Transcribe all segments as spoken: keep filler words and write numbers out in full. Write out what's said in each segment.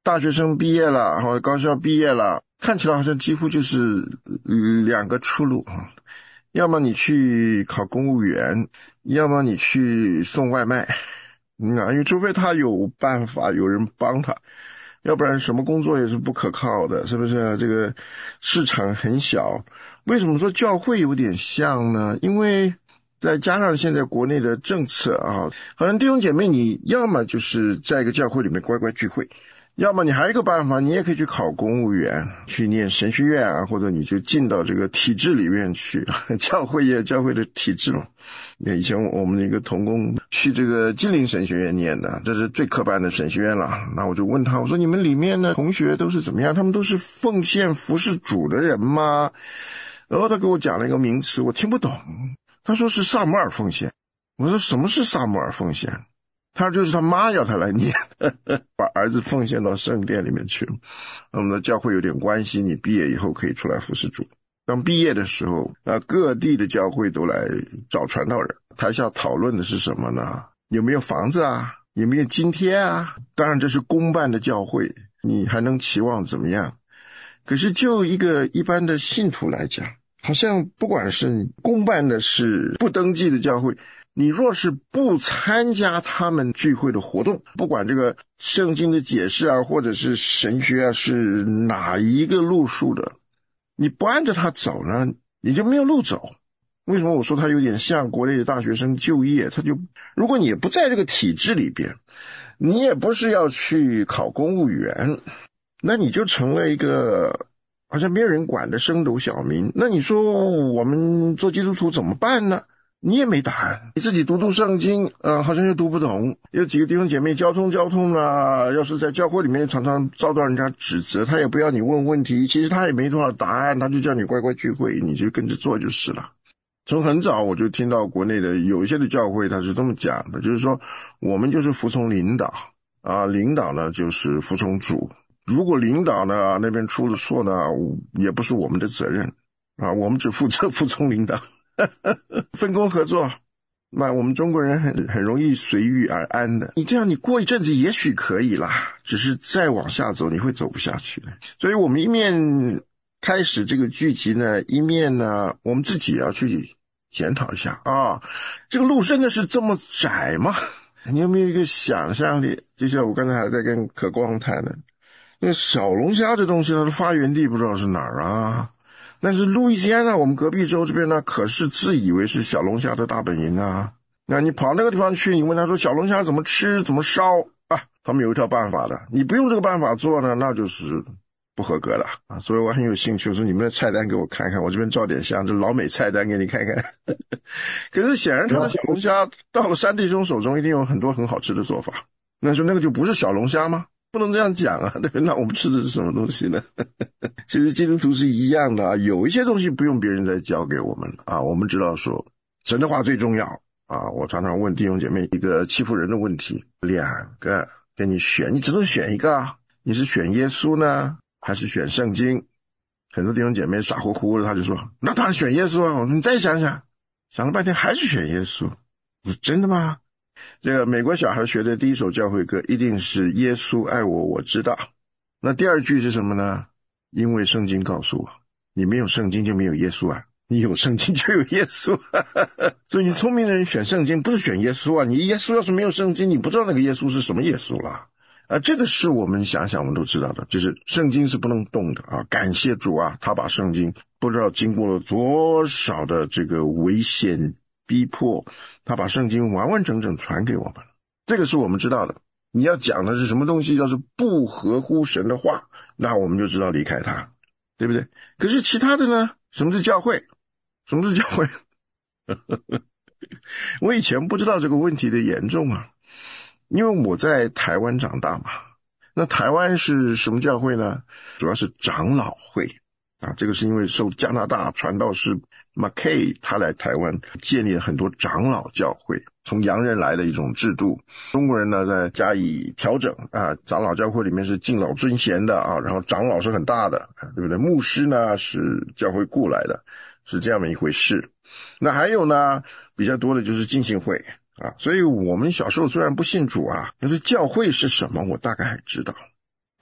大学生毕业了，或者高校毕业了，看起来好像几乎就是两个出路，要么你去考公务员，要么你去送外卖。嗯啊，因为除非他有办法，有人帮他，要不然什么工作也是不可靠的，是不是？这个市场很小。为什么说教会有点像呢？因为再加上现在国内的政策啊，好像弟兄姐妹，你要么就是在一个教会里面乖乖聚会，要么你还有一个办法，你也可以去考公务员，去念神学院啊，或者你就进到这个体制里面去，教会也教会的体制嘛。以前我们一个同工去这个金陵神学院念的，这是最科班的神学院了。那我就问他，我说你们里面的同学都是怎么样？他们都是奉献服侍主的人吗？然后他给我讲了一个名词，我听不懂。他说是撒母耳奉献。我说什么是撒母耳奉献？他就是他妈要他来念，把儿子奉献到圣殿里面去了。我们的教会有点关系，你毕业以后可以出来服侍主。当毕业的时候，啊，各地的教会都来找传道人，台下讨论的是什么呢？有没有房子啊？有没有津贴啊？当然这是公办的教会，你还能期望怎么样？可是就一个一般的信徒来讲，好像不管是公办的是不登记的教会，你若是不参加他们聚会的活动，不管这个圣经的解释啊，或者是神学啊，是哪一个路数的，你不按着他走呢，你就没有路走。为什么我说他有点像国内的大学生就业？他就如果你也不在这个体制里边，你也不是要去考公务员，那你就成了一个好像没有人管的升斗小民。那你说我们做基督徒怎么办呢？你也没答案，你自己读读圣经，呃，好像又读不懂。有几个弟兄姐妹交通交通啦，要是在教会里面常常遭到人家指责，他也不要你问问题，其实他也没多少答案，他就叫你乖乖聚会，你就跟着做就是了。从很早我就听到国内的有一些的教会他是这么讲的，就是说我们就是服从领导啊，领导呢就是服从主，如果领导呢那边出了错呢，也不是我们的责任啊，我们只负责服从领导。分工合作，那我们中国人很很容易随遇而安的。你这样你过一阵子也许可以啦，只是再往下走你会走不下去的。所以我们一面开始这个剧集呢，一面呢我们自己要去检讨一下啊，这个路真的是这么窄吗？你有没有一个想象力？就像我刚才还在跟可光谈的，那个小龙虾这东西它的发源地不知道是哪儿啊，但是路易斯安那我们隔壁州这边呢，可是自以为是小龙虾的大本营啊。那你跑那个地方去，你问他说小龙虾怎么吃怎么烧啊，他们有一套办法的，你不用这个办法做呢，那就是不合格了啊。所以我很有兴趣，我说你们的菜单给我看看，我这边照点香，这老美菜单给你看看。可是显然他的小龙虾到了山弟兄手中一定有很多很好吃的做法，那说那个就不是小龙虾吗？不能这样讲啊，对，那我们吃的是什么东西呢？其实基督徒是一样的啊，有一些东西不用别人再教给我们啊，我们知道说神的话最重要啊。我常常问弟兄姐妹一个欺负人的问题，两个给你选，你只能选一个啊，你是选耶稣呢还是选圣经？很多弟兄姐妹傻乎乎的，他就说那当然选耶稣啊。我说你再想想，想了半天还是选耶稣。我说真的吗？这个美国小孩学的第一首教会歌一定是耶稣爱我我知道。那第二句是什么呢？因为圣经告诉我，你没有圣经就没有耶稣啊，你有圣经就有耶稣。所以你聪明的人选圣经不是选耶稣啊，你耶稣要是没有圣经，你不知道那个耶稣是什么耶稣了啊。这个是我们想想我们都知道的，就是圣经是不能动的啊。感谢主啊，他把圣经不知道经过了多少的这个危险逼迫，他把圣经完完整整传给我们，这个是我们知道的。你要讲的是什么东西，要是不合乎神的话，那我们就知道离开他，对不对？可是其他的呢？什么是教会？什么是教会？我以前不知道这个问题的严重啊，因为我在台湾长大嘛。那台湾是什么教会呢？主要是长老会啊，这个是因为受加拿大传道士 Mackay 他来台湾建立了很多长老教会，从洋人来的一种制度，中国人呢再加以调整啊。长老教会里面是敬老尊贤的啊，然后长老是很大的，对不对？牧师呢是教会雇来的，是这样的一回事。那还有呢比较多的就是浸信会啊，所以我们小时候虽然不信主啊，但是教会是什么我大概还知道。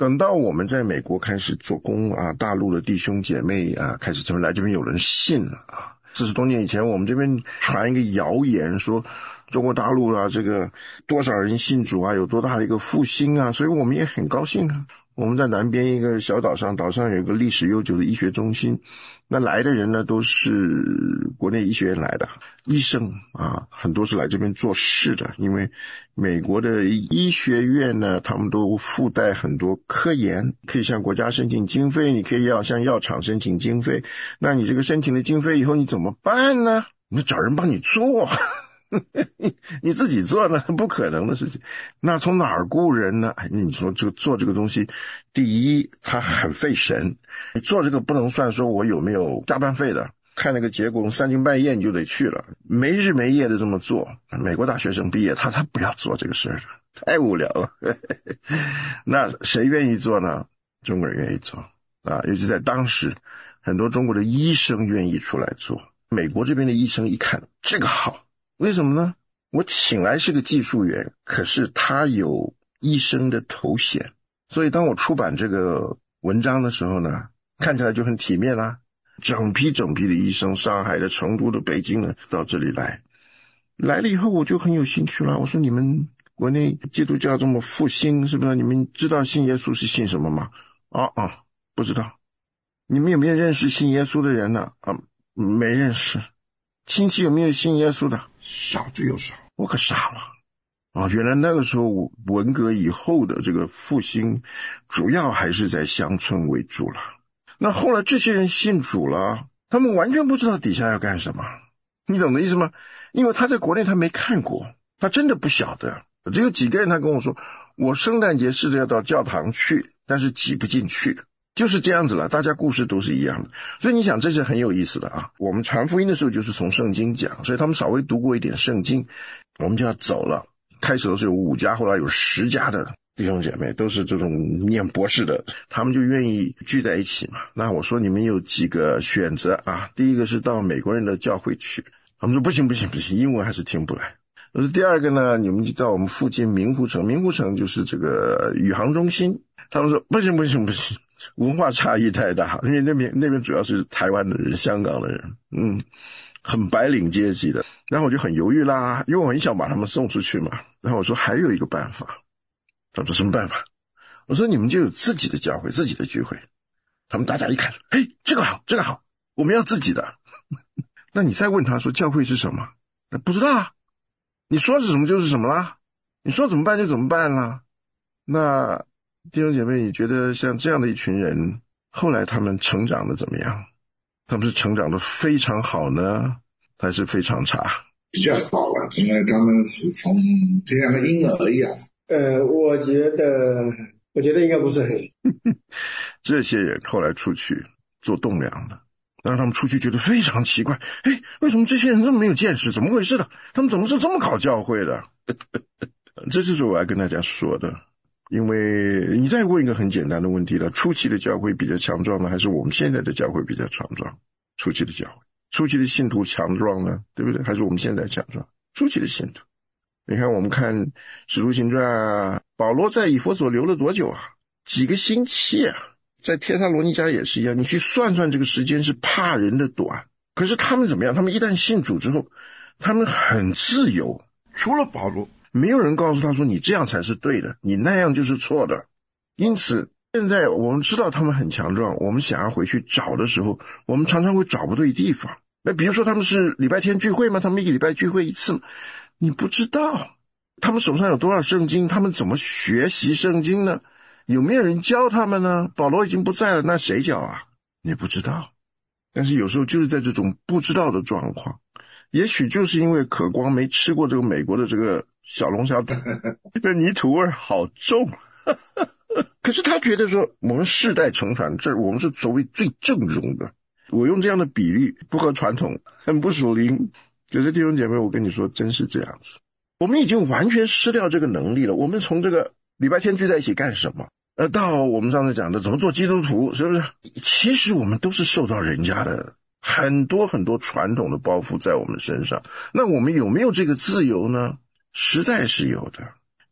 等到我们在美国开始做工啊，大陆的弟兄姐妹啊，开始这边来这边有人信了啊。四十多年以前，我们这边传一个谣言说中国大陆啊，这个多少人信主啊，有多大的一个复兴啊，所以我们也很高兴啊。我们在南边一个小岛上，岛上有一个历史悠久的医学中心，那来的人呢都是国内医学院来的医生啊，很多是来这边做事的，因为美国的医学院呢，他们都附带很多科研，可以向国家申请经费，你可以要向药厂申请经费，那你这个申请了经费以后你怎么办呢？你找人帮你做你自己做呢不可能的事情，那从哪儿雇人呢？哎，你说这个做这个东西，第一它很费神，你做这个不能算说我有没有加班费的，看那个结果三更半夜你就得去了，没日没夜的这么做。美国大学生毕业他他不要做这个事儿，太无聊了那谁愿意做呢？中国人愿意做啊，尤其在当时很多中国的医生愿意出来做。美国这边的医生一看这个好，为什么呢？我请来是个技术员，可是他有医生的头衔，所以当我出版这个文章的时候呢，看起来就很体面啦。整批整批的医生，上海的、成都的、北京的到这里来，来了以后我就很有兴趣了。我说你们国内基督教这么复兴，是不是？你们知道信耶稣是信什么吗？啊啊，不知道。你们有没有认识信耶稣的人呢？啊，没认识。亲戚有没有信耶稣的？少之又少。我可傻了啊！原来那个时候文革以后的这个复兴主要还是在乡村为主了。那后来这些人信主了，他们完全不知道底下要干什么，你懂的意思吗？因为他在国内他没看过，他真的不晓得。只有几个人他跟我说，我圣诞节试着要到教堂去，但是挤不进去，就是这样子了，大家故事都是一样的。所以你想这是很有意思的啊。我们传福音的时候就是从圣经讲，所以他们稍微读过一点圣经，我们就要走了。开始的时候有五家，后来有十家的弟兄姐妹，都是这种念博士的，他们就愿意聚在一起嘛。那我说你们有几个选择啊？第一个是到美国人的教会去，他们说不行不行不行，英文还是听不来。而第二个呢，你们就到我们附近明湖城，明湖城就是这个宇航中心，他们说不行不行不行，文化差异太大，因为那边那边主要是台湾的人、香港的人，嗯，很白领阶级的。然后我就很犹豫啦，因为我很想把他们送出去嘛。然后我说还有一个办法，他说什么办法？我说你们就有自己的教会、自己的聚会。他们大家一看，嘿，这个好，这个好，我们要自己的。那你再问他说教会是什么？不知道啊。你说是什么就是什么啦，你说怎么办就怎么办啦。那弟兄姐妹，你觉得像这样的一群人，后来他们成长的怎么样？他们是成长的非常好呢，还是非常差？ 比较好啊，因为他们是从就像个婴儿一样。 呃，我觉得，我觉得应该不是很。 这些人后来出去做栋梁的，让他们出去觉得非常奇怪，哎，为什么这些人这么没有见识？怎么回事的？他们怎么是这么搞教会的？这就是我要跟大家说的。因为你再问一个很简单的问题了，初期的教会比较强壮呢，还是我们现在的教会比较强壮？初期的教会，初期的信徒强壮呢，对不对？还是我们现在强壮？初期的信徒，你看我们看使徒行传啊，保罗在以弗所留了多久啊？几个星期啊。在帖撒罗尼迦也是一样，你去算算这个时间是怕人的短。可是他们怎么样？他们一旦信主之后，他们很自由。除了保罗，没有人告诉他说你这样才是对的，你那样就是错的。因此现在我们知道他们很强壮，我们想要回去找的时候，我们常常会找不对地方。那比如说他们是礼拜天聚会吗？他们一个礼拜聚会一次吗？你不知道。他们手上有多少圣经？他们怎么学习圣经呢？有没有人教他们呢？保罗已经不在了，那谁教啊？你不知道。但是有时候就是在这种不知道的状况，也许就是因为可光没吃过这个美国的这个小龙虾，这泥土味好重可是他觉得说我们世代承传，这我们是所谓最正宗的。我用这样的比喻不合传统，很不属灵。可是弟兄姐妹，我跟你说真是这样子，我们已经完全失掉这个能力了。我们从这个礼拜天聚在一起干什么？呃，到我们上次讲的怎么做基督徒，是不是？其实我们都是受到人家的很多很多传统的包袱在我们身上。那我们有没有这个自由呢？实在是有的。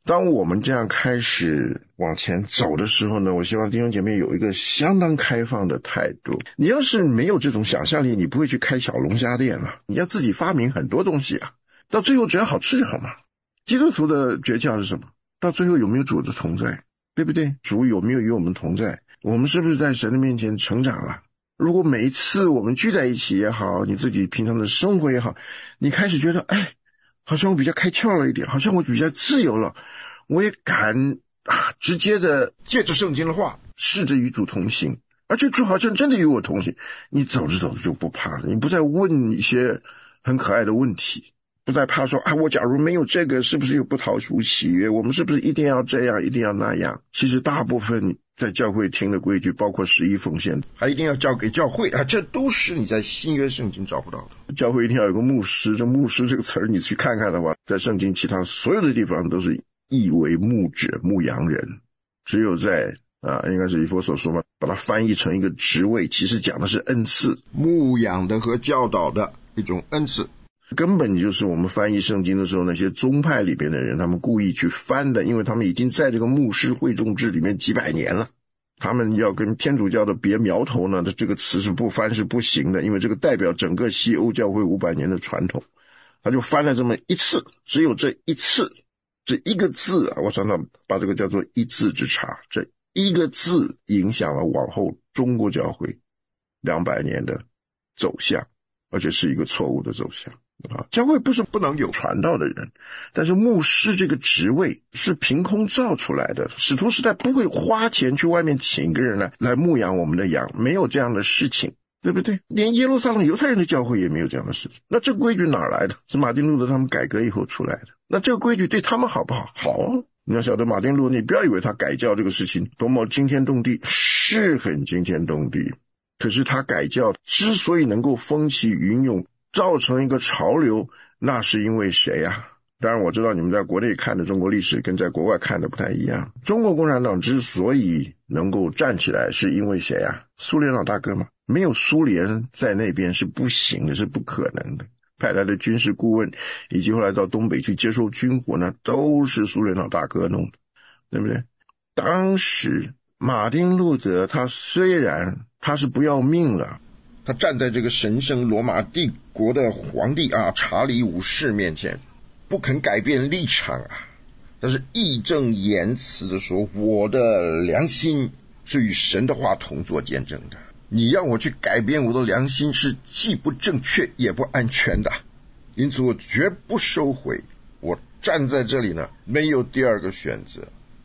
当我们这样开始往前走的时候呢，我希望弟兄姐妹有一个相当开放的态度。你要是没有这种想象力，你不会去开小龙虾店啊，你要自己发明很多东西啊，到最后只要好吃就好嘛。基督徒的诀窍是什么？到最后有没有主的同在，对不对？主有没有与我们同在？我们是不是在神的面前成长了？如果每一次我们聚在一起也好，你自己平常的生活也好，你开始觉得哎，好像我比较开窍了一点，好像我比较自由了，我也敢啊，直接的借着圣经的话试着与主同行，而且主好像真的与我同行，你走着走着就不怕了，你不再问一些很可爱的问题，不再怕说啊，我假如没有这个是不是又不讨主喜悦，我们是不是一定要这样一定要那样。其实大部分在教会听的规矩，包括十一奉献还一定要交给教会啊，这都是你在新约圣经找不到的。教会一定要有个牧师，这牧师这个词儿你去看看的话，在圣经其他所有的地方都是译为牧者牧羊人，只有在啊，应该是以弗所说嘛，把它翻译成一个职位，其实讲的是恩赐，牧养的和教导的一种恩赐。根本就是我们翻译圣经的时候，那些宗派里边的人他们故意去翻的，因为他们已经在这个牧师会众制里面几百年了，他们要跟天主教的别苗头呢，这个词是不翻是不行的，因为这个代表整个西欧教会五百年的传统，他就翻了这么一次，只有这一次，这一个字啊，我常常把这个叫做一字之差，这一个字影响了往后中国教会两百年的走向，而且是一个错误的走向啊。教会不是不能有传道的人，但是牧师这个职位是凭空造出来的，使徒时代不会花钱去外面请一个人来来牧养我们的羊，没有这样的事情，对不对？连耶路撒冷犹太人的教会也没有这样的事情。那这个规矩哪来的？是马丁路德他们改革以后出来的。那这个规矩对他们好不好？好啊。你要晓得马丁路德，你不要以为他改教这个事情多么惊天动地，是很惊天动地，可是他改教之所以能够风起云涌，造成一个潮流，那是因为谁啊？当然我知道你们在国内看的中国历史跟在国外看的不太一样。中国共产党之所以能够站起来，是因为谁啊？苏联老大哥嘛，没有苏联在那边是不行的，是不可能的。派来的军事顾问以及后来到东北去接受军火呢，都是苏联老大哥弄的，对不对？当时马丁路德他虽然他是不要命了，他站在这个神圣罗马帝国的皇帝啊查理五世面前，不肯改变立场啊，但是义正言辞的说，我的良心是与神的话同作见证的，你要我去改变我的良心是既不正确也不安全的，因此我绝不收回，我站在这里呢，没有第二个选择。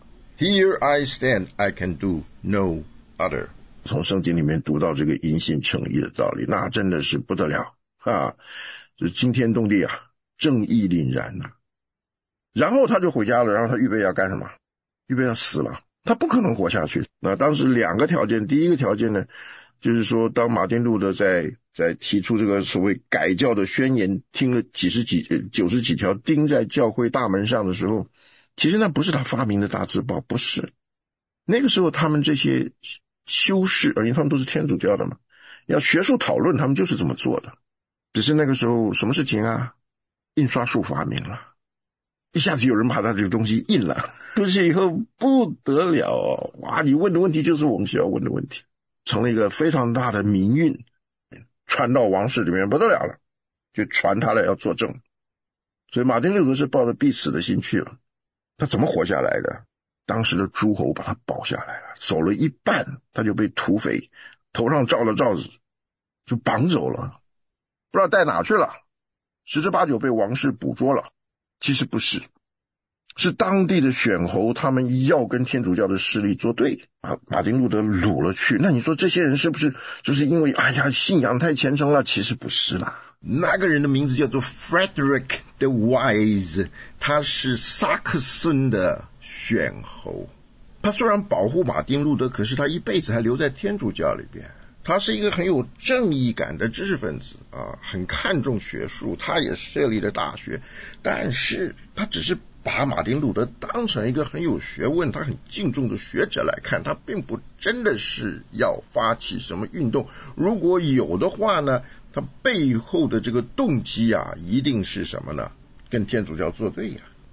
Here I stand, I can do no other。 从圣经里面读到这个因信称义的道理，那真的是不得了啊，就惊天动地啊，正义凛然啊。然后他就回家了，然后他预备要干什么？预备要死了，他不可能活下去。那当时两个条件，第一个条件呢，就是说当马丁路德在在提出这个所谓改教的宣言，听了几十几九十几条钉在教会大门上的时候，其实那不是他发明的大字报，不是。那个时候他们这些修士，因为他们都是天主教的嘛，要学术讨论，他们就是这么做的。只是那个时候什么事情啊？印刷术发明了，一下子有人把他这个东西印了，出去以后不得了哦，哇！你问的问题就是我们需要问的问题，成了一个非常大的民运，传到王室里面不得了了，就传他来要作证。所以马丁路德是抱着必死的心去了。他怎么活下来的？当时的诸侯把他保下来了，走了一半他就被土匪头上罩了罩子就绑走了，不知道带哪去了，十之八九被王室捕捉了。其实不是，是当地的选侯他们要跟天主教的势力作对，把马丁路德掳了去。那你说这些人是不是就是因为哎呀信仰太虔诚了？其实不是啦。那个人的名字叫做 Frederick the Wise， 他是萨克森的选侯。他虽然保护马丁路德，可是他一辈子还留在天主教里边。他是一个很有正义感的知识分子啊，很看重学术，他也设立了大学，但是他只是把马丁路德当成一个很有学问，他很敬重的学者来看，他并不真的是要发起什么运动。如果有的话呢，他背后的这个动机啊，一定是什么呢？跟天主教作对呀、啊。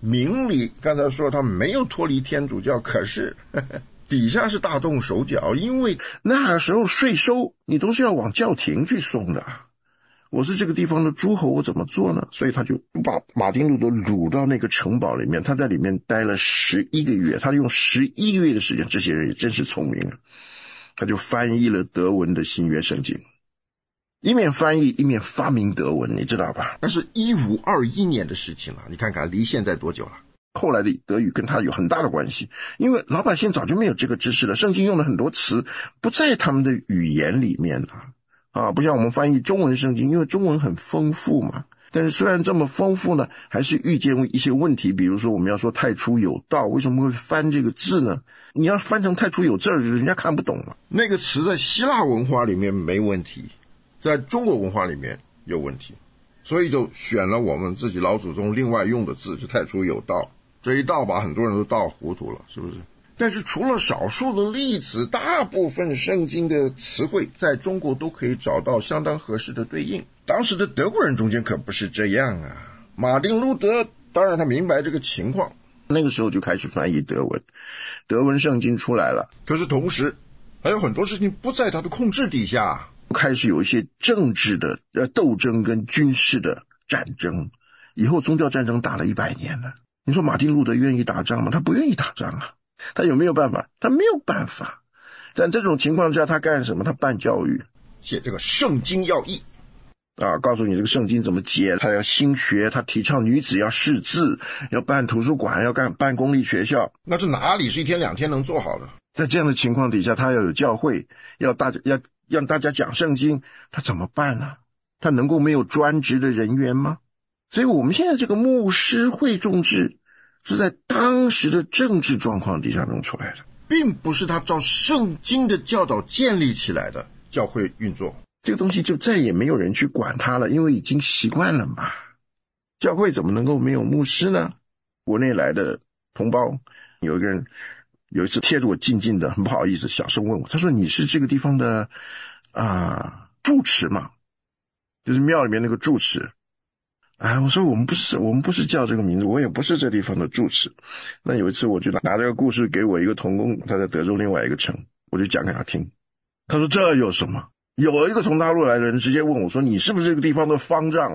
明理刚才说他没有脱离天主教，可是呵呵底下是大动手脚，因为那时候税收你都是要往教廷去送的，我是这个地方的诸侯，我怎么做呢？所以他就把马丁路德掳到那个城堡里面，他在里面待了十一个月，他用十一个月的时间，这些人也真是聪明啊，他就翻译了德文的新约圣经，一面翻译一面发明德文，你知道吧？那是一五二一年的事情了，你看看离现在多久了。后来的德语跟他有很大的关系，因为老百姓早就没有这个知识了，圣经用的很多词不在他们的语言里面了啊，不像我们翻译中文圣经，因为中文很丰富嘛。但是虽然这么丰富呢，还是遇见一些问题，比如说我们要说太初有道，为什么会翻这个字呢？你要翻成太初有字，人家看不懂嘛。那个词在希腊文化里面没问题，在中国文化里面有问题，所以就选了我们自己老祖宗另外用的字，就太初有道。这一道把很多人都道糊涂了，是不是？但是除了少数的例子，大部分圣经的词汇在中国都可以找到相当合适的对应。当时的德国人中间可不是这样啊。马丁路德当然他明白这个情况，那个时候就开始翻译德文，德文圣经出来了。可是同时还有很多事情不在他的控制底下，开始有一些政治的呃斗争跟军事的战争，以后宗教战争打了一百年了。你说马丁路德愿意打仗吗？他不愿意打仗啊。他有没有办法？他没有办法。但这种情况下他干什么？他办教育，写这个圣经要义啊，告诉你这个圣经怎么解。他要兴学，他提倡女子要识字，要办图书馆，要干办公立学校。那这哪里是一天两天能做好的？在这样的情况底下，他要有教会，要大家要让大家讲圣经，他怎么办呢？他能够没有专职的人员吗？所以我们现在这个牧师会众制是在当时的政治状况底下弄出来的，并不是他照圣经的教导建立起来的教会运作。这个东西就再也没有人去管它了，因为已经习惯了嘛。教会怎么能够没有牧师呢？国内来的同胞有一个人有一次贴着我近近的，很不好意思小声问我，他说你是这个地方的啊、呃、住持吗？就是庙里面那个住持。哎，我说我们不是，我们不是叫这个名字，我也不是这地方的住持。那有一次我就拿这个故事给我一个同工，他在德州另外一个城，我就讲给他听。他说这有什么？有一个从大陆来的人直接问我说你是不是这个地方的方丈？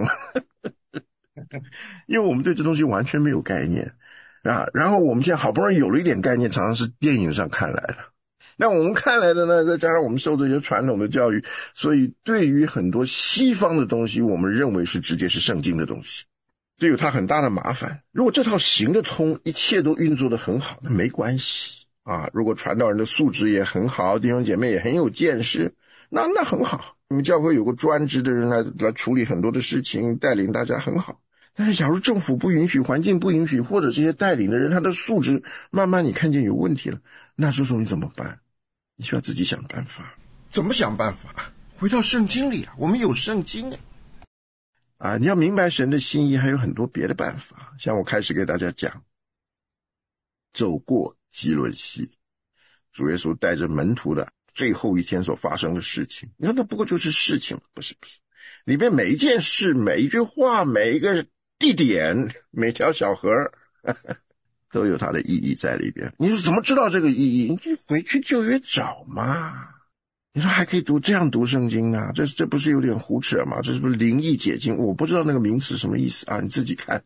因为我们对这东西完全没有概念啊。然后我们现在好不容易有了一点概念，常常是电影上看来的。那我们看来的呢，再加上我们受这些传统的教育，所以对于很多西方的东西，我们认为是直接是圣经的东西，这有它很大的麻烦。如果这套行得通，一切都运作得很好，那没关系啊。如果传道人的素质也很好，弟兄姐妹也很有见识，那那很好。你们教会有个专职的人来来处理很多的事情，带领大家很好。但是假如政府不允许，环境不允许，或者这些带领的人他的素质慢慢你看见有问题了，那这时候你怎么办？你需要自己想办法。怎么想办法？回到圣经里啊，我们有圣经啊。啊，你要明白神的心意，还有很多别的办法。像我开始给大家讲，走过基伦溪，主耶稣带着门徒的最后一天所发生的事情。你说那不过就是事情，不是不是，里面每一件事、每一句话、每一个地点、每条小河呵呵都有它的意义在里边。你说怎么知道这个意义？你就回去旧约找嘛。你说还可以读这样读圣经啊？这这不是有点胡扯吗？这是不是灵意解经？我不知道那个名词什么意思啊，你自己看。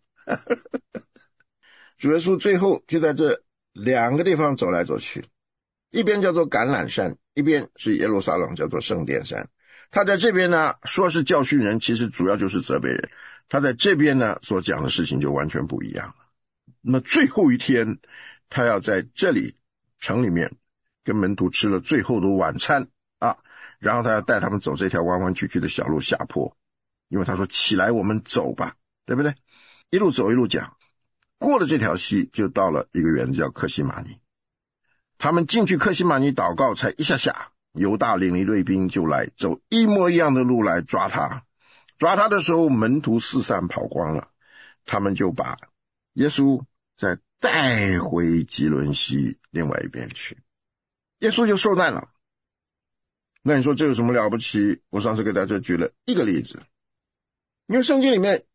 主耶稣最后就在这两个地方走来走去，一边叫做橄榄山，一边是耶路撒冷，叫做圣殿山。他在这边呢说是教训人，其实主要就是责备人。他在这边呢所讲的事情就完全不一样了。那么最后一天，他要在这里城里面跟门徒吃了最后的晚餐啊，然后他要带他们走这条弯弯曲曲的小路下坡，因为他说起来我们走吧，对不对？一路走一路讲，过了这条溪就到了一个园子叫客西马尼。他们进去客西马尼祷告，才一下下犹大领一队兵就来走一模一样的路来抓他。抓他的时候门徒四散跑光了，他们就把耶稣再带回基伦溪另外一边去，耶稣就受难了。那你说这有什么了不起？我上次给大家举了一个例子，因为圣经里面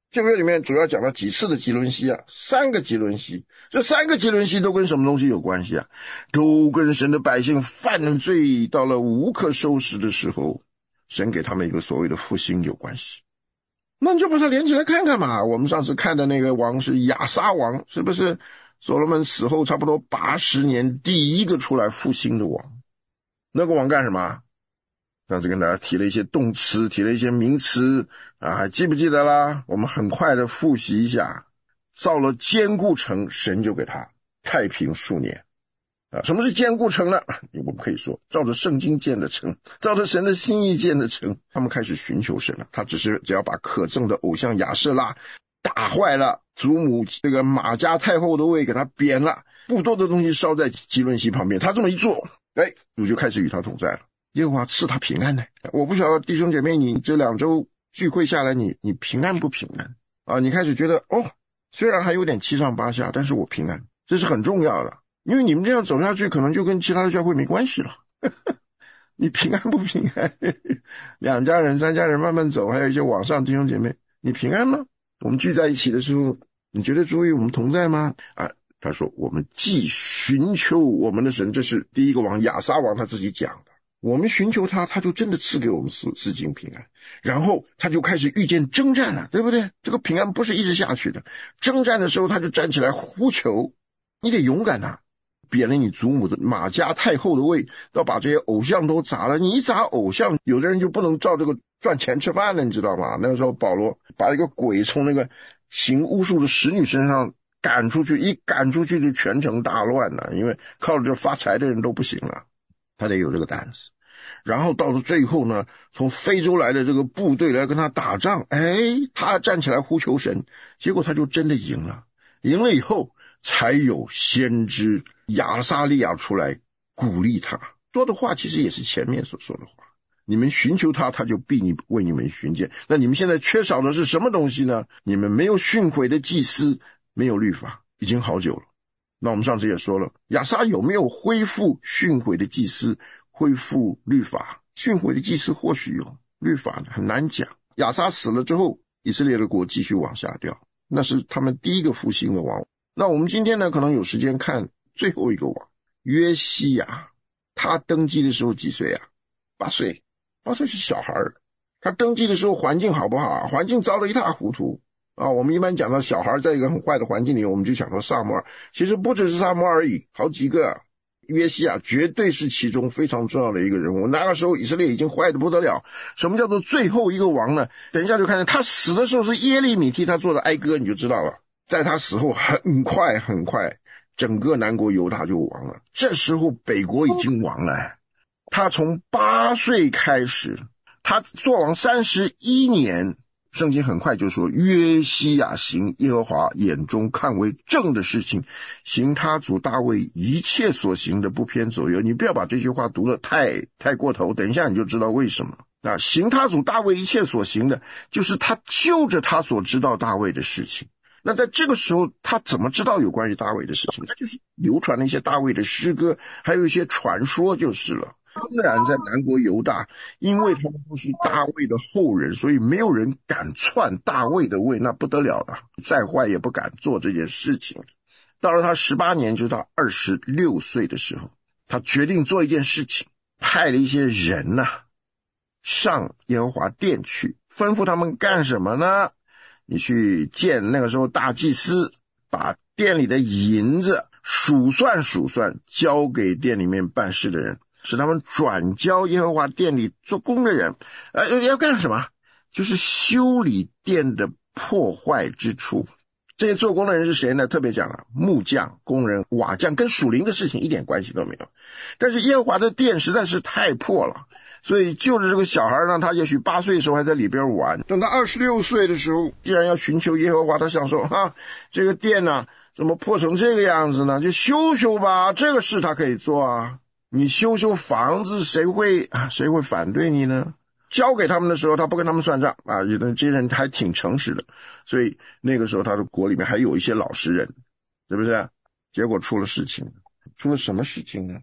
旧约里面主要讲了几次的基伦西啊？三个基伦西，这三个基伦西都跟什么东西有关系啊？都跟神的百姓犯罪到了无可收拾的时候，神给他们一个所谓的复兴有关系。那你就把它连起来看看嘛。我们上次看的那个王是亚撒王，是不是所罗门死后差不多八十年第一个出来复兴的王？那个王干什么？上次跟大家提了一些动词，提了一些名词啊，还记不记得啦？我们很快的复习一下。造了坚固城，神就给他太平数年啊。什么是坚固城呢？我们可以说照着圣经建的城，照着神的心意建的城。他们开始寻求神了，他只是只要把可憎的偶像亚舍拉打坏了，祖母这个马加太后的位给他贬了，不多的东西烧在基伦西旁边，他这么一做，哎，主就开始与他同在了。耶和华赐他平安呢。我不晓得弟兄姐妹，你这两周聚会下来，你你平安不平安啊？你开始觉得哦，虽然还有点七上八下，但是我平安，这是很重要的。因为你们这样走下去，可能就跟其他的教会没关系了。你平安不平安？两家人、三家人慢慢走，还有一些网上弟兄姐妹，你平安吗？我们聚在一起的时候，你觉得主与我们同在吗？啊，他说我们既寻求我们的神，这是第一个王亚撒王他自己讲的。我们寻求他，他就真的赐给我们四四境平安，然后他就开始遇见征战了，对不对？这个平安不是一直下去的，征战的时候他就站起来呼求，你得勇敢啊！贬了你祖母的马加太后的位，要把这些偶像都砸了。你一砸偶像，有的人就不能照这个赚钱吃饭了，你知道吗？那个时候保罗把一个鬼从那个行巫术的使女身上赶出去，一赶出去就全城大乱了，因为靠着这发财的人都不行了，他得有这个胆子。然后到了最后呢，从非洲来的这个部队来跟他打仗，哎，他站起来呼求神，结果他就真的赢了。赢了以后，才有先知亚撒利亚出来鼓励他，说的话其实也是前面所说的话，你们寻求他，他就必你为你们寻见。那你们现在缺少的是什么东西呢？你们没有训诲的祭司，没有律法，已经好久了。那我们上次也说了，亚撒有没有恢复训诲的祭司，恢复律法？训诲的祭司或许有，律法很难讲。亚撒死了之后，以色列的国继续往下掉，那是他们第一个复兴的王。那我们今天呢，可能有时间看最后一个王约西亚。他登基的时候几岁啊？八岁。八岁是小孩儿。他登基的时候环境好不好啊？环境糟得一塌糊涂啊！我们一般讲到小孩在一个很坏的环境里，我们就想到撒母耳，其实不只是撒母耳而已，好几个。约西亚绝对是其中非常重要的一个人物。那个时候以色列已经坏得不得了。什么叫做最后一个王呢？等一下就看见他死的时候是耶利米替他做的哀歌，你就知道了。在他死后很快很快，整个南国犹大就亡了。这时候北国已经亡了。他从八岁开始，他做王三十一年。圣经很快就说，约西亚行耶和华眼中看为正的事情，行他主大卫一切所行的不偏左右。你不要把这句话读得太太过头，等一下你就知道为什么。啊，行他主大卫一切所行的，就是他就着他所知道大卫的事情。那在这个时候他怎么知道有关于大卫的事情？他就是流传了一些大卫的诗歌，还有一些传说就是了。自然在南国犹大，因为他们都是大卫的后人，所以没有人敢篡大卫的位，那不得了了，再坏也不敢做这件事情。到了他十八年，就是他二十六岁的时候，他决定做一件事情，派了一些人呐、啊、上耶和华殿去，吩咐他们干什么呢？你去见那个时候大祭司，把店里的银子数算数算，交给店里面办事的人，使他们转交耶和华殿里做工的人。呃，要干什么？就是修理殿的破坏之处。这些做工的人是谁呢？特别讲了，木匠、工人、瓦匠，跟属灵的事情一点关系都没有。但是耶和华的殿实在是太破了，所以就着这个小孩，让他也许八岁的时候还在里边玩，等他二十六岁的时候，既然要寻求耶和华，他想说啊，这个殿啊怎么破成这个样子呢？就修修吧，这个事他可以做啊。你修修房子，谁会啊谁会反对你呢？交给他们的时候，他不跟他们算账啊，有的这些人还挺诚实的，所以那个时候他的国里面还有一些老实人，是不是？结果出了事情，出了什么事情呢？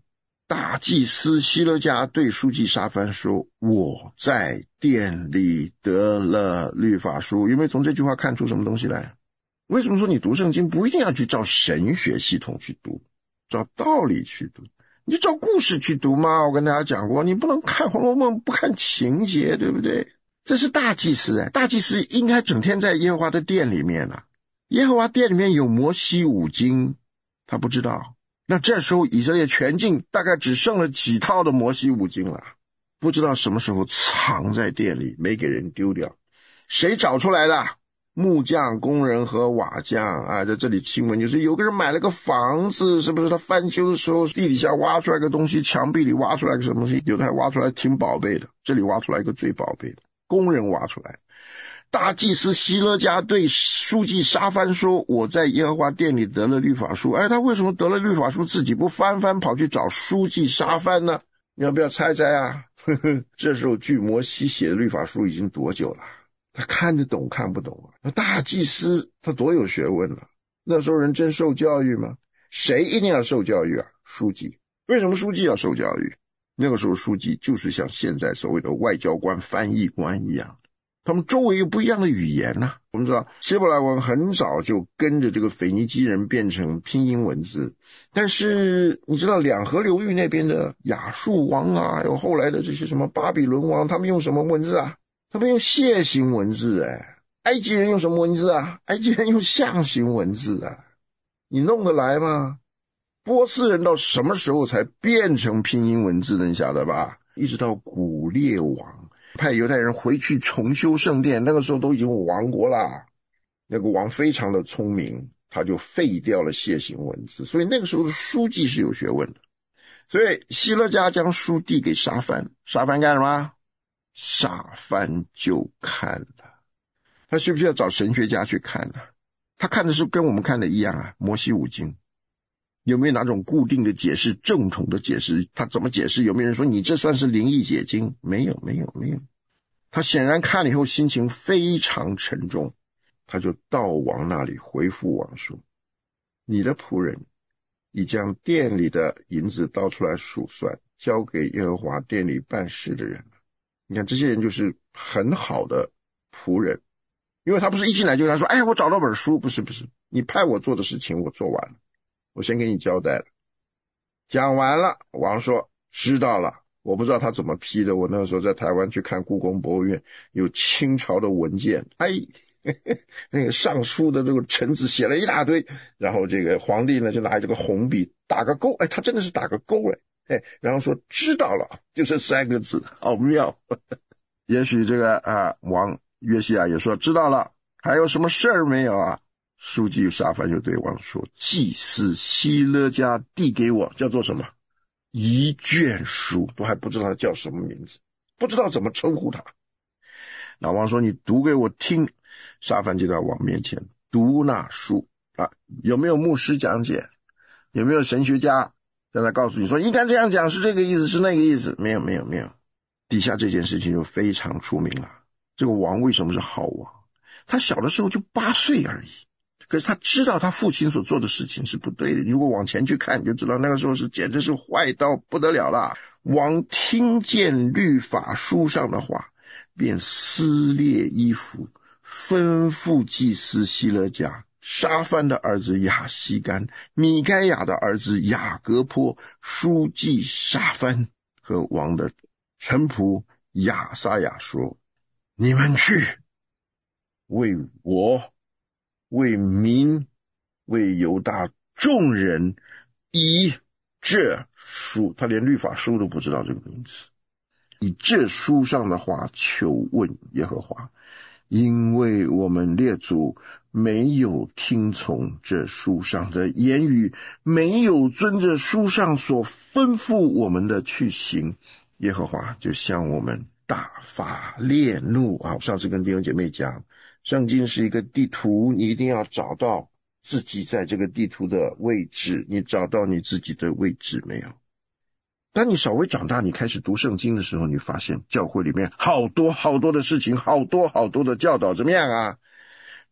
大祭司希勒家对书记沙番说，我在殿里得了律法书。有没有从这句话看出什么东西来？为什么说你读圣经不一定要去照神学系统去读，照道理去读，你就照故事去读嘛。我跟大家讲过，你不能看红楼梦不看情节，对不对？这是大祭司哎，大祭司应该整天在耶和华的殿里面啊。耶和华殿里面有摩西五经，他不知道。那这时候以色列全境大概只剩了几套的摩西五经了，不知道什么时候藏在殿里，没给人丢掉。谁找出来的？木匠、工人和瓦匠啊，在这里新闻就是有个人买了个房子，是不是他翻修的时候地底下挖出来个东西，墙壁里挖出来个什么东西，有的还挖出来挺宝贝的，这里挖出来一个最宝贝的，工人挖出来。大祭司希勒家对书记沙番说，我在耶和华殿里得了律法书。哎，他为什么得了律法书自己不翻翻跑去找书记沙番呢？你要不要猜猜啊？呵呵，这时候距摩西写的律法书已经多久了？他看得懂看不懂啊？大祭司他多有学问了，那时候人真受教育吗？谁一定要受教育啊？书记。为什么书记要受教育？那个时候书记就是像现在所谓的外交官、翻译官一样，他们周围有不一样的语言啊。我们知道希伯来文很早就跟着这个腓尼基人变成拼音文字，但是你知道两河流域那边的亚述王啊，还有后来的这些什么巴比伦王，他们用什么文字啊？他们用楔形文字。哎，埃及人用什么文字啊？埃及人用象形文字啊，你弄得来吗？波斯人到什么时候才变成拼音文字的？你晓得吧？一直到古列王派犹太人回去重修圣殿，那个时候都已经亡国啦。那个王非常的聪明，他就废掉了楔形文字，所以那个时候的书记是有学问的。所以希勒家将书递给沙番，沙番干什么？沙番就看了。他需不需要找神学家去看呢？他看的是跟我们看的一样啊，摩西五经。有没有哪种固定的解释，正统的解释？他怎么解释？有没有人说你这算是灵异解经？没有没有没有。他显然看了以后心情非常沉重，他就到王那里回复王说，你的仆人已将店里的银子倒出来数算，交给耶和华店里办事的人。你看这些人就是很好的仆人，因为他不是一进来就跟他说，哎，我找到本书，不是不是，你派我做的事情我做完了，我先给你交代了。讲完了，王说知道了。我不知道他怎么批的，我那个时候在台湾去看故宫博物院，有清朝的文件，哎，呵呵，那个上书的这个臣子写了一大堆，然后这个皇帝呢就拿这个红笔打个勾，哎，他真的是打个勾，哎，哎，然后说知道了，就这三个字，好妙。呵呵，也许这个啊王约西亚也说知道了，还有什么事儿没有啊？书记沙番就对王说，祭司希勒家递给我叫做什么？一卷书，都还不知道他叫什么名字，不知道怎么称呼他。老王说，你读给我听。沙番就在王面前读那书啊，有没有牧师讲解？有没有神学家在那告诉你说应该这样讲，是这个意思，是那个意思？没有没有没有。底下这件事情就非常出名了。这个王为什么是好王？他小的时候就八岁而已，可是他知道他父亲所做的事情是不对的。如果往前去看，你就知道那个时候是简直是坏到不得了了。王听见律法书上的话，便撕裂衣服，吩咐祭司希勒家、沙番的儿子亚西干、米该亚的儿子雅各波、书记沙番和王的臣仆亚撒雅说，你们去为我、为民、为犹大众人以这书，他连律法书都不知道这个名字，以这书上的话求问耶和华，因为我们列祖没有听从这书上的言语，没有遵着书上所吩咐我们的去行，耶和华就向我们大发烈怒啊！上次跟弟兄姐妹讲，圣经是一个地图，你一定要找到自己在这个地图的位置。你找到你自己的位置没有？当你稍微长大，你开始读圣经的时候，你发现教会里面好多好多的事情，好多好多的教导，怎么样啊？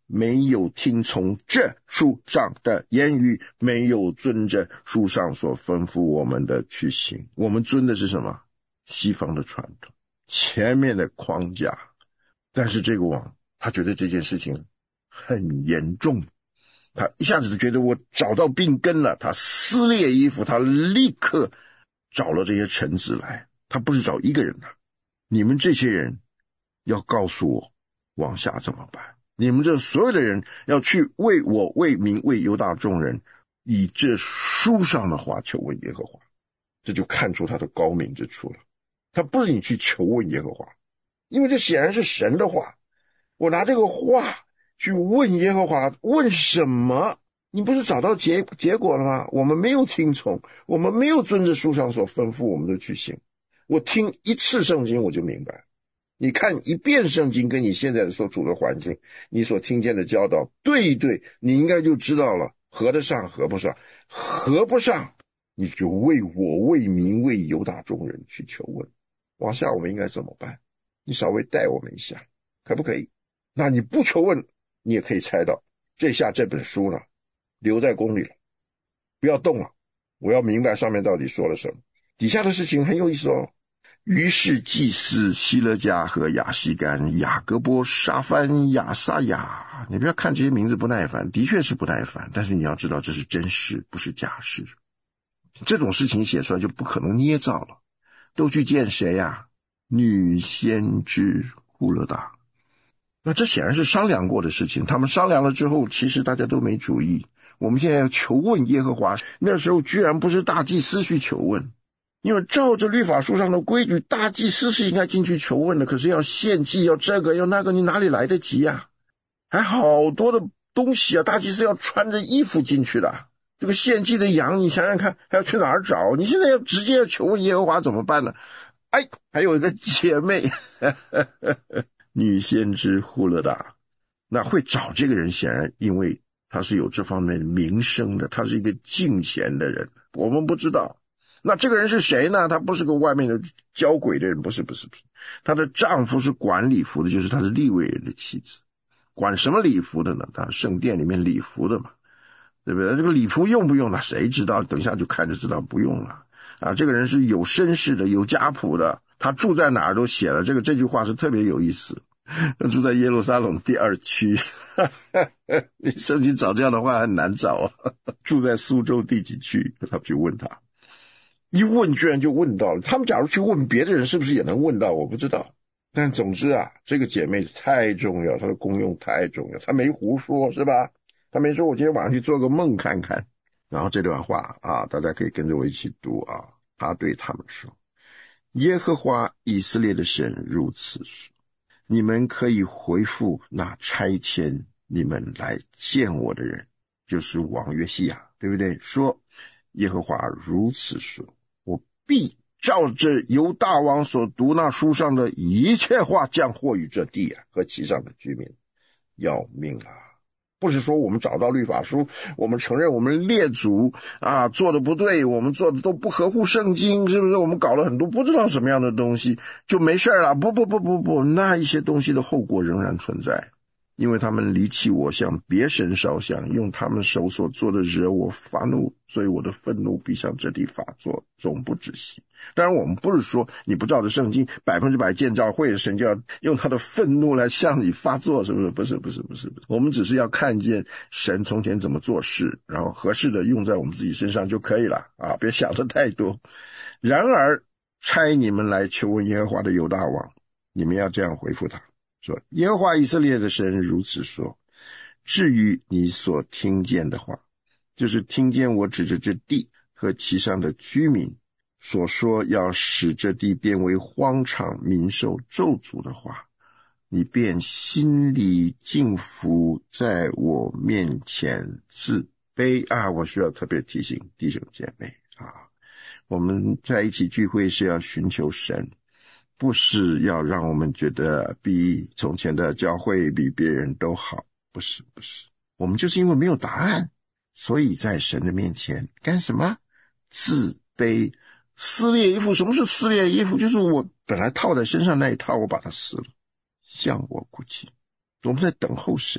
没有听从这书上的言语，没有遵着书上所吩咐我们的去行。我们遵的是什么？西方的传统，前面的框架。但是这个王他觉得这件事情很严重，他一下子觉得我找到病根了，他撕裂衣服，他立刻找了这些臣子来，他不是找一个人啊，你们这些人要告诉我往下怎么办，你们这所有的人要去为我为民为犹大众人以这书上的话求问耶和华。这就看出他的高明之处了，他不是你去求问耶和华，因为这显然是神的话，我拿这个话去问耶和华，问什么？你不是找到结结果了吗？我们没有听从，我们没有遵着书上所吩咐我们的去行。我听一次圣经我就明白，你看一遍圣经，跟你现在所处的环境，你所听见的教导对一对，你应该就知道了，合得上合不上，合不上你就为我为民为犹大众人去求问。往下我们应该怎么办？你稍微带我们一下可不可以？那你不求问，你也可以猜到这下这本书呢留在宫里了，不要动了，我要明白上面到底说了什么。底下的事情很有意思哦。于是祭司希勒家和亚西干、雅各波、沙番、亚撒雅，你不要看这些名字不耐烦，的确是不耐烦，但是你要知道这是真事，不是假事。这种事情写出来就不可能捏造了。都去见谁呀？女先知户勒达。那这显然是商量过的事情，他们商量了之后，其实大家都没主意。我们现在要求问耶和华，那时候居然不是大祭司去求问，因为照着律法书上的规矩，大祭司是应该进去求问的，可是要献祭，要这个要那个，你哪里来得及啊？还好多的东西啊，大祭司要穿着衣服进去的。这个献祭的羊，你想想看，还要去哪儿找？你现在要直接要求问耶和华怎么办呢？哎，还有一个姐妹呵呵呵女先知户勒达，那会找这个人，显然因为他是有这方面名声的，他是一个敬虔的人，我们不知道。那这个人是谁呢？他不是个外面的交鬼的人，不是不是不是，他的丈夫是管礼服的，就是他的利未人的妻子。管什么礼服的呢？他圣殿里面礼服的嘛，对不对？这个礼服用不用呢？谁知道？等一下就看着知道不用了啊！这个人是有身世的，有家谱的，他住在哪儿都写了。这个这句话是特别有意思。住在耶路撒冷第二区，你圣经找这样的话很难找啊。住在苏州第几区？他去问他，一问居然就问到了。他们假如去问别的人，是不是也能问到？我不知道。但总之啊，这个姐妹太重要，她的功用太重要，她没胡说，是吧？他没说我今天晚上去做个梦看看。然后这段话啊，大家可以跟着我一起读啊。他对他们说，耶和华以色列的神如此说，你们可以回复那差遣你们来见我的人，就是王约西亚，对不对？说耶和华如此说，我必照着犹大王所读那书上的一切话降祸于这地啊和其上的居民，要命了。不是说我们找到律法书，我们承认我们列祖啊做的不对，我们做的都不合乎圣经，是不是？我们搞了很多不知道什么样的东西就没事了？不不不不不，那一些东西的后果仍然存在，因为他们离弃我，向别神烧香，用他们手所做的惹我发怒，所以我的愤怒必向这地发作，总不止息。当然我们不是说你不照着圣经百分之百建造会，神就要用他的愤怒来向你发作，是不是？不是不是不是不是，我们只是要看见神从前怎么做事，然后合适的用在我们自己身上就可以了啊！别想的太多。然而差你们来求问耶和华的犹大王，你们要这样回复他说，耶和华以色列的神如此说，至于你所听见的话，就是听见我指着这地和其上的居民所说要使这地变为荒场，民受咒诅的话，你便心里敬服，在我面前自卑啊！我需要特别提醒弟兄姐妹啊，我们在一起聚会是要寻求神，不是要让我们觉得比从前的教会比别人都好，不是不是，我们就是因为没有答案，所以在神的面前干什么？自卑。撕裂衣服，什么是撕裂衣服？就是我本来套在身上那一套，我把它撕了，向我哭泣。我们在等候神，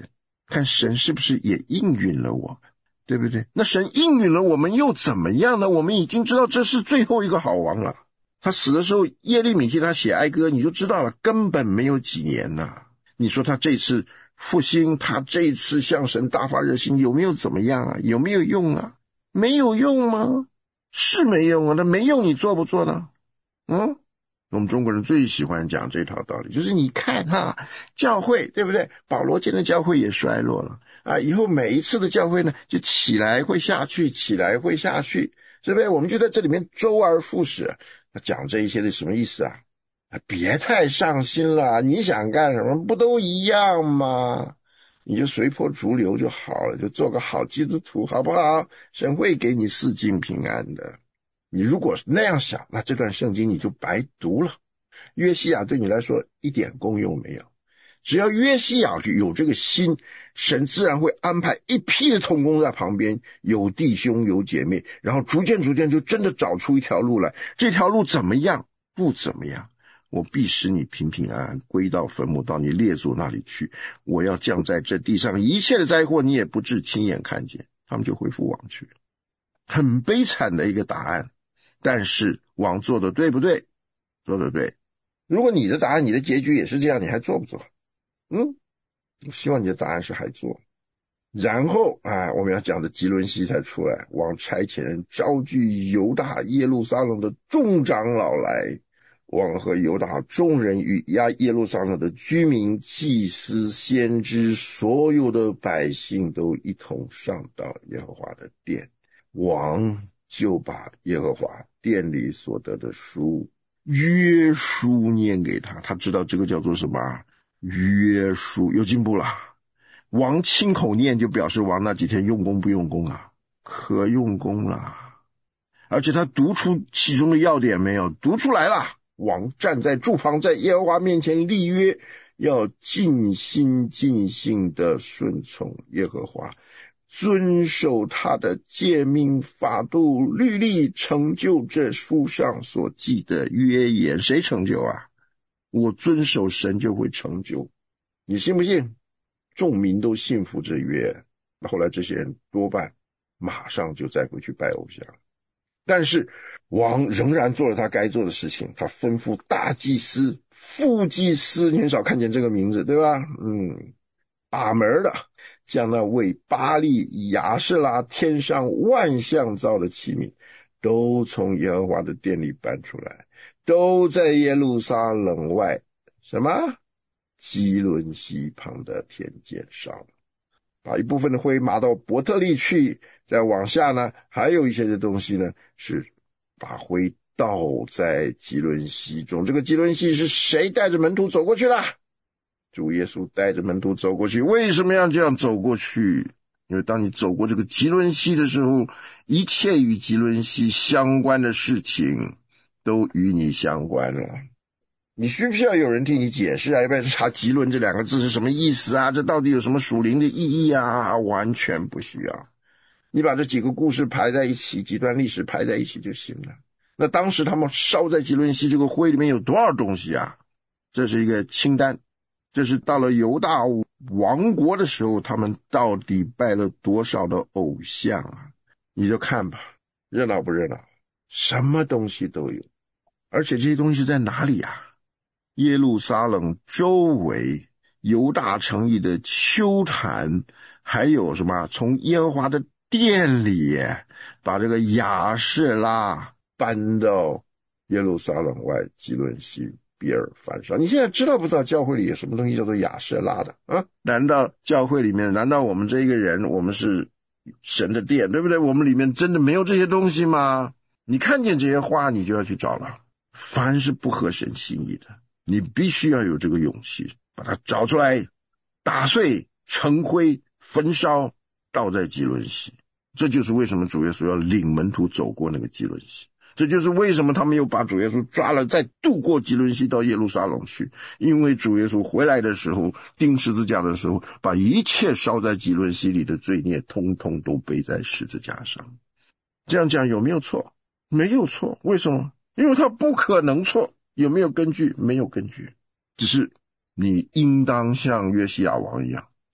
看神是不是也应允了我们，对不对？那神应允了我们又怎么样呢？我们已经知道这是最后一个好王了。他死的时候，耶利米替他写哀歌，你就知道了，根本没有几年呐。你说他这次复兴，他这次向神大发热心，有没有怎么样啊？有没有用啊？没有用吗？是没用啊，那没用你做不做呢？嗯，我们中国人最喜欢讲这套道理，就是你看哈，教会对不对？保罗建的教会也衰落了啊，以后每一次的教会呢，就起来会下去，起来会下去，是不是？我们就在这里面周而复始，讲这一些的什么意思啊？别太上心了，你想干什么不都一样吗？你就随波逐流就好了，就做个好基督徒好不好？神会给你四境平安的。你如果那样想，那这段圣经你就白读了。约西亚对你来说一点功用没有，只要约西亚有这个心，神自然会安排一批的同工在旁边，有弟兄有姐妹，然后逐渐逐渐就真的找出一条路来。这条路怎么样？不怎么样，我必使你平平安安归到坟墓，到你列祖那里去。我要降在这地上一切的灾祸，你也不致亲眼看见。他们就恢复往去，很悲惨的一个答案。但是王做的对不对？做的对。如果你的答案，你的结局也是这样，你还做不做？嗯，我希望你的答案是还做。然后啊，我们要讲的基伦西才出来，王差遣人招聚犹大耶路撒冷的众长老来，王和犹大众人与亚耶路撒冷的居民、祭司、先知，所有的百姓都一同上到耶和华的殿。王就把耶和华殿里所得的书约书念给他，他知道这个叫做什么？约书，有进步了。王亲口念就表示王那几天用功不用功啊？可用功了。而且他读出其中的要点没有？读出来了。王站在柱旁，在耶和华面前立约，要尽心尽性的顺从耶和华，遵守他的诫命法度律例，成就这书上所记的约言。谁成就啊？我遵守，神就会成就。你信不信？众民都信服这约，那后来这些人多半马上就再回去拜偶像。但是王仍然做了他该做的事情，他吩咐大祭司、副祭司，你很少看见这个名字，对吧？嗯，把门的，将那为巴力、亚舍拉天上万象造的器皿，都从耶和华的殿里搬出来，都在耶路撒冷外什么基伦西旁的田间烧，把一部分的灰拿到伯特利去，再往下呢，还有一些的东西呢，是把灰倒在基伦西中。这个基伦西是谁带着门徒走过去的？主耶稣带着门徒走过去。为什么要这样走过去？因为当你走过这个基伦西的时候，一切与基伦西相关的事情都与你相关了。你需不需要有人替你解释啊？要不要查基伦这两个字是什么意思啊？这到底有什么属灵的意义啊？完全不需要。你把这几个故事排在一起，几段历史排在一起就行了。那当时他们烧在基伦西这个灰里面有多少东西啊？这是一个清单，这是到了犹大王国的时候，他们到底拜了多少的偶像啊？你就看吧，热闹不热闹？什么东西都有。而且这些东西是在哪里啊？耶路撒冷周围犹大城邑的丘坛，还有什么？从耶和华的殿里把这个亚舍拉搬到耶路撒冷外基伦西比尔反烧。你现在知道不知道教会里有什么东西叫做亚舍拉的啊？难道教会里面，难道我们这一个人，我们是神的殿，对不对？我们里面真的没有这些东西吗？你看见这些话，你就要去找了。凡是不合神心意的，你必须要有这个勇气，把它找出来，打碎、成灰、焚烧，倒在基伦西。这就是为什么主耶稣要领门徒走过那个基伦西，这就是为什么他们又把主耶稣抓了，再渡过基伦西到耶路撒冷去。因为主耶稣回来的时候，钉十字架的时候，把一切烧在基伦西里的罪孽通通都背在十字架上。这样讲有没有错？没有错。为什么？因为他不可能错。有没有根据？没有根据。只是你应当像约西亚王一样，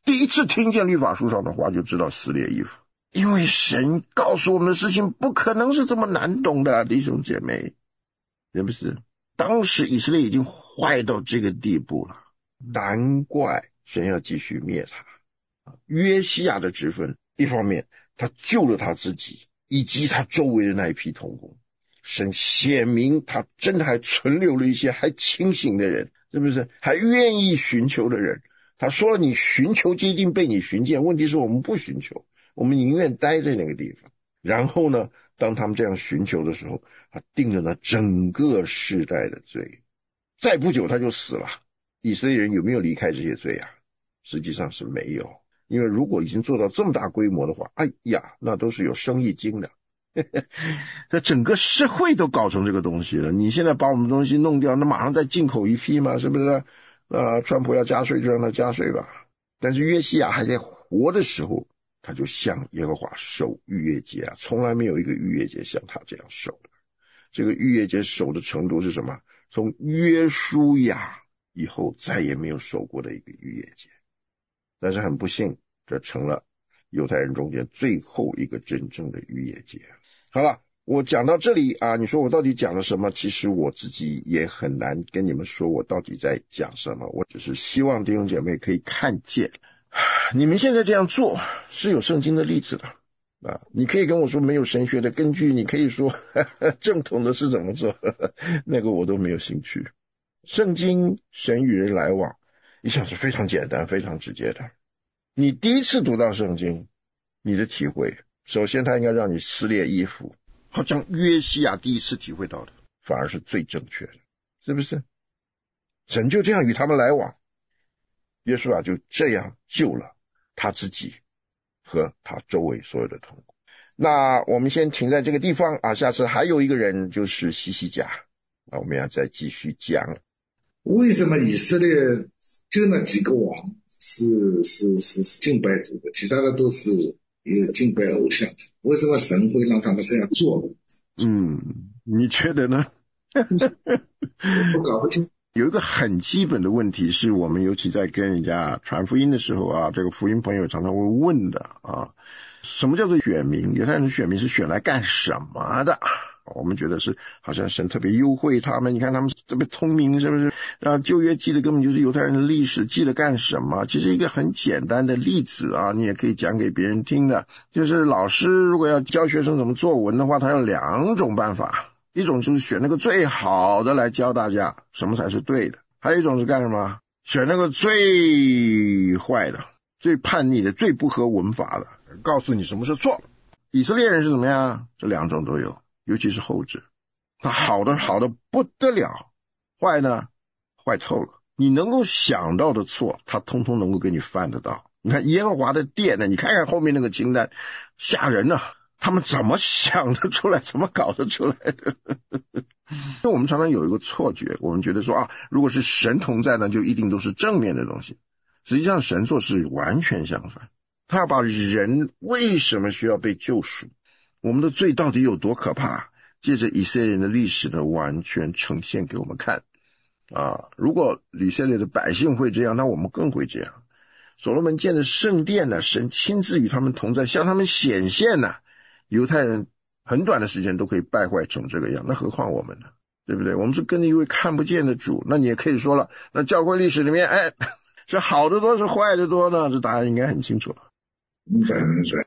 第一次听见律法书上的话就知道撕裂衣服，因为神告诉我们的事情不可能是这么难懂的，弟兄姐妹，是不是？当时以色列已经坏到这个地步了，难怪神要继续灭他。约西亚的职分，一方面他救了他自己以及他周围的那一批同工，神显明他真的还存留了一些还清醒的人，是不是？还愿意寻求的人。他说了，你寻求就一定被你寻见，问题是我们不寻求，我们宁愿待在那个地方。然后呢，当他们这样寻求的时候，他定了那整个世代的罪，再不久他就死了。以色列人有没有离开这些罪啊？实际上是没有，因为如果已经做到这么大规模的话，哎呀，那都是有生意经的。那整个社会都搞成这个东西了，你现在把我们东西弄掉，那马上再进口一批嘛，是不是？呃，川普要加税就让他加税吧。但是约西亚还在活的时候，他就向耶和华守逾越节啊，从来没有一个逾越节像他这样守的。这个逾越节守的程度是什么？从约书亚以后再也没有守过的一个逾越节。但是很不幸，这成了犹太人中间最后一个真正的逾越节。好了，我讲到这里啊，你说我到底讲了什么？其实我自己也很难跟你们说我到底在讲什么，我只是希望弟兄姐妹可以看见，你们现在这样做是有圣经的例子的啊。你可以跟我说没有神学的根据，你可以说呵呵正统的是怎么做，呵呵那个我都没有兴趣。圣经神与人来往一向是非常简单非常直接的。你第一次读到圣经，你的体会首先他应该让你撕裂衣服，好像约西亚第一次体会到的反而是最正确的，是不是？神就这样与他们来往，约书亚就这样救了他自己和他周围所有的同工。那我们先停在这个地方啊，下次还有一个人就是西西家啊，我们要再继续讲。 为什么以色列就那几个王是是是是敬拜主的，其他的都是也敬拜偶像？为什么神会让他们这样做呢？ 嗯，你觉得呢？ 我搞不清。 有一个很基本的问题是我们尤其在跟人家传福音的时候啊，这个福音朋友常常会问的啊，什么叫做选民？犹太人的选民是选来干什么的？我们觉得是好像神特别优惠他们，你看他们特别聪明，是不是？然后旧约记的根本就是犹太人的历史，记了干什么？其实一个很简单的例子啊，你也可以讲给别人听的，就是老师如果要教学生怎么作文的话，他有两种办法，一种就是选那个最好的来教大家什么才是对的，还有一种是干什么？选那个最坏的、最叛逆的、最不合文法的，告诉你什么是错。以色列人是怎么样？这两种都有，尤其是后者，他好的好的不得了，坏呢坏透了，你能够想到的错他通通能够给你犯得到。你看耶和华的殿呢，你看看后面那个清单，吓人啊，他们怎么想得出来，怎么搞得出来的？因为我们常常有一个错觉，我们觉得说啊，如果是神同在呢，就一定都是正面的东西。实际上神做事完全相反，他要把人为什么需要被救赎，我们的罪到底有多可怕，借着以色列人的历史呢，完全呈现给我们看啊！如果以色列的百姓会这样，那我们更会这样。所罗门建的圣殿呢，神亲自与他们同在，向他们显现呢，犹太人很短的时间都可以败坏成这个样，那何况我们呢？对不对？我们是跟着一位看不见的主。那你也可以说了，那教会历史里面，哎，是好的多是坏的多呢？这答案应该很清楚了。 明白明白。